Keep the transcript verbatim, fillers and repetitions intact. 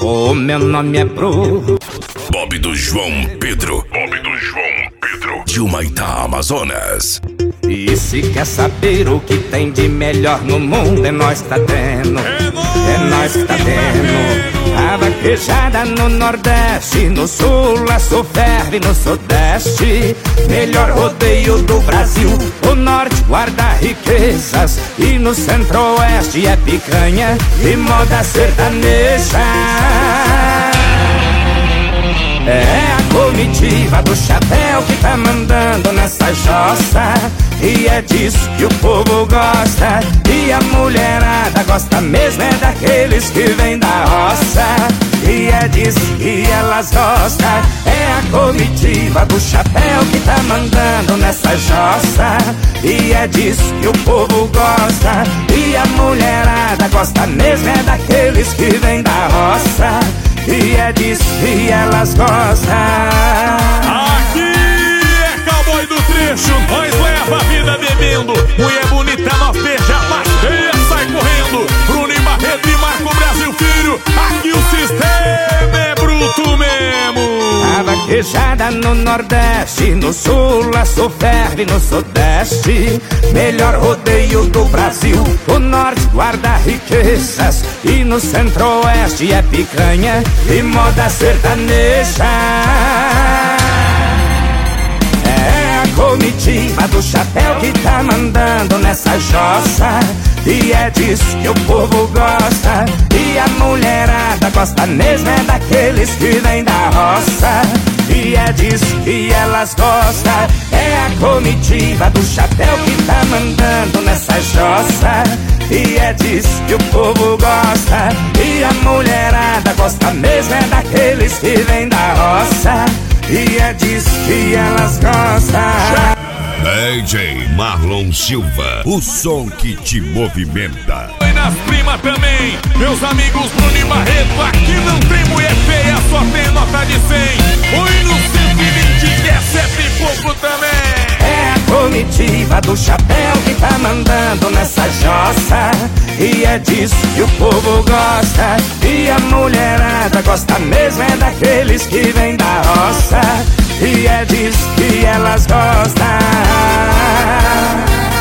O meu nome é Bruno. Bob do João Pedro. Bob do João Pedro. De Humaitá, Amazonas. E se quer saber o que tem de melhor no mundo, é nós que tá tendo. É nós que tá tendo. A vaquejada no Nordeste, no Sul a sul ferve no Sudeste. Melhor rodeio do Brasil. O Norte guarda riquezas e no Centro-Oeste é picanha e moda sertaneja. É a comitiva do chapéu que tá mandando nessa jossa, e é disso que o povo gosta. E a mulherada gosta mesmo é daqueles que vêm da roça, e é disso que elas gostam. É a comitiva do chapéu que tá mandando nessa jossa, e é disso que o povo gosta. E a mulherada gosta mesmo é daqueles que vêm da roça, e é disso que elas gostam. Aqui é cowboy do trecho, nós leva a vida bebendo. Mulher bonita, nós beija, mas feia sai correndo. Bruno e Barreto e Marco Brasil Filho, aqui o sistema é bruto mesmo. A vaquejada no Nordeste, no Sul a sul ferve no Sudeste. Melhor rodeio do Brasil. O Norte guarda riquezas e no Centro-Oeste é picanha e moda sertaneja. É a comitiva do chapéu que tá mandando nessa jossa, e é disso que o povo gosta. E a mulherada gosta mesmo é daqueles que vêm da roça, e é disso que elas gostam. É a comitiva do chapéu que tá mandando nessa jossa, e é disso que o povo gosta. E a mulherada gosta mesmo é daqueles que vêm da roça, e é disso que elas gostam. D J Marlon Silva, o som que te movimenta. E nas primas também, meus amigos Bruno e Barreto. Aqui não tem mulher feia, só tem nota de cem. Oi no cento e vinte que é sete e pouco também. É a comitiva do chapéu que tá mandando nessa jossa, e é disso que o povo gosta. E a mulherada gosta mesmo é daqueles que vêm da roça, e é disso que elas gostam.